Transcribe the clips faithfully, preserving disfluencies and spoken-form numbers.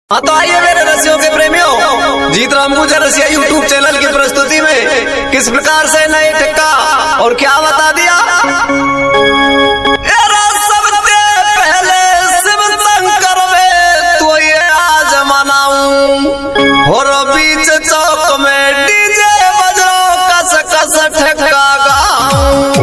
हाँ तो आइए मेरे रसियों के प्रेमियों, जीत राम गुजर रसिया यूट्यूब चैनल की प्रस्तुति में किस प्रकार से नए ठक्का और क्या बता दिया। पहले शिव शंकर में तो ये आज मनाऊं और बीच चौक में डीजे बजो कस कस ठक्का गाऊं।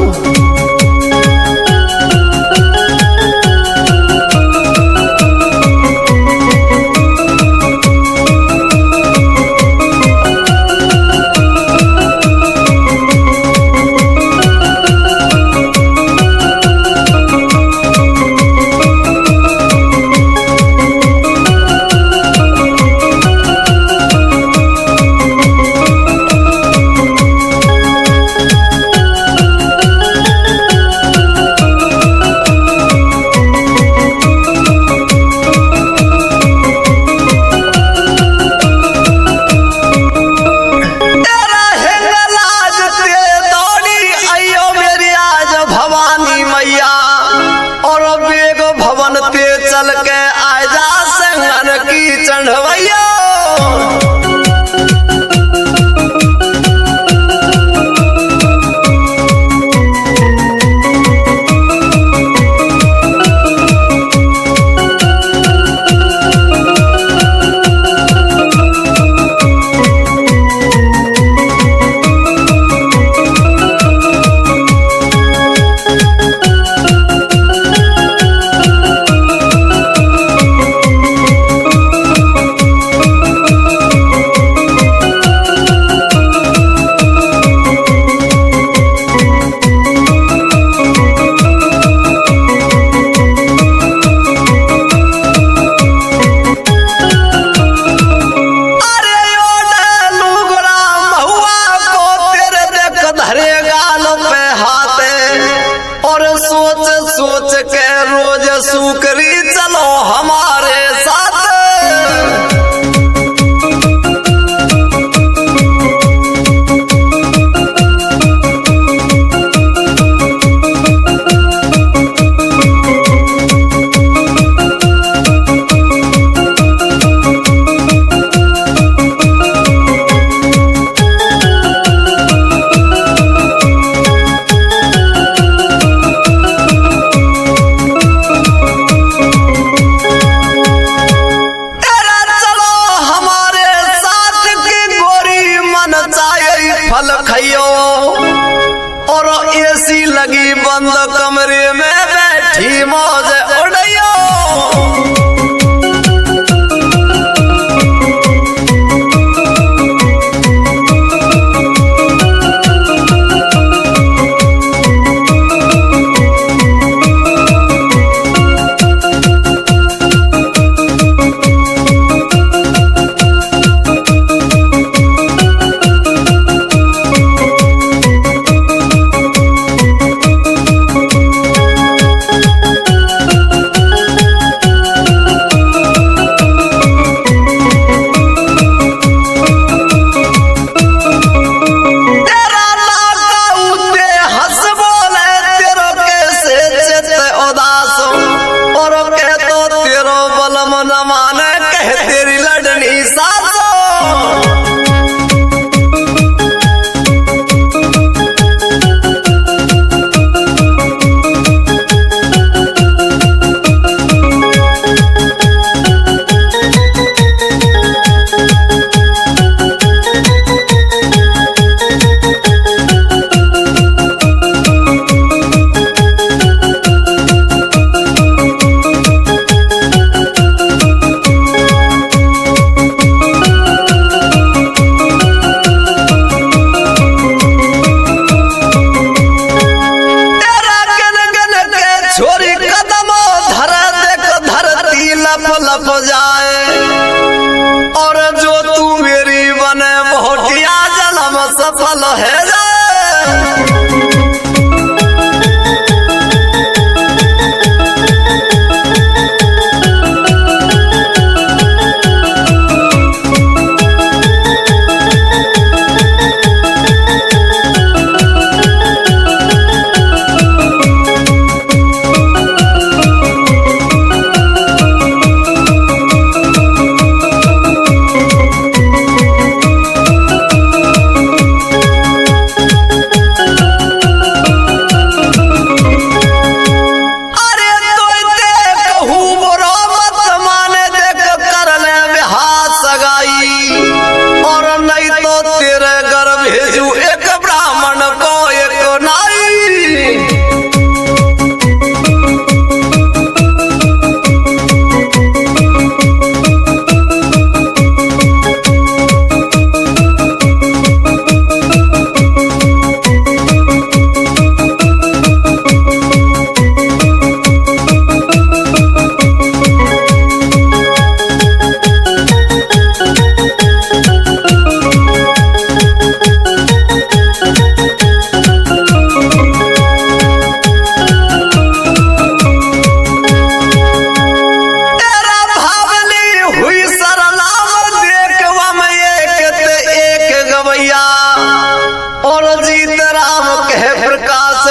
चल के आजा संगन की चढ़वैया सोच सोच के रोज सुकरी चलो हमारे साथ। फल खाइयो और एसी लगी बंद कमरे में बैठी मौज उड़ाइयो। न माने कह तेरी लड़नी सासो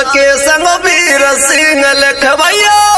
के संग वीर सिंह लखवैया।